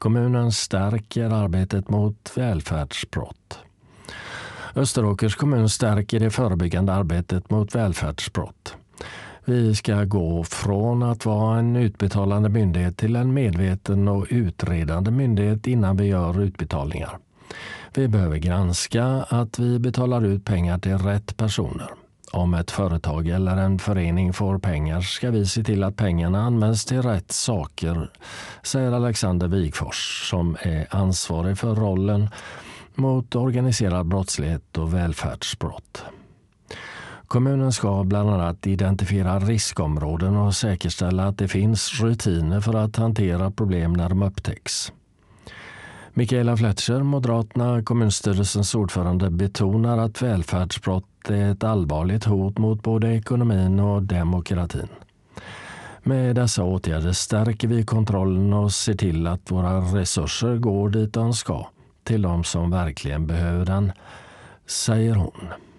Kommunen stärker arbetet mot välfärdsbrott. Österåkers kommun stärker det förebyggande arbetet mot välfärdsbrott. Vi ska gå från att vara en utbetalande myndighet till en medveten och utredande myndighet innan vi gör utbetalningar. Vi behöver granska att vi betalar ut pengar till rätt personer. Om ett företag eller en förening får pengar ska vi se till att pengarna används till rätt saker, säger Alexander Wigfors som är ansvarig för rollen mot organiserad brottslighet och välfärdsbrott. Kommunen ska bland annat identifiera riskområden och säkerställa att det finns rutiner för att hantera problem när de upptäcks. Michaela Fletcher, Moderaterna, kommunstyrelsens ordförande, betonar att välfärdsbrott är ett allvarligt hot mot både ekonomin och demokratin. Med dessa åtgärder stärker vi kontrollen och ser till att våra resurser går dit de ska, till de som verkligen behöver den, säger hon.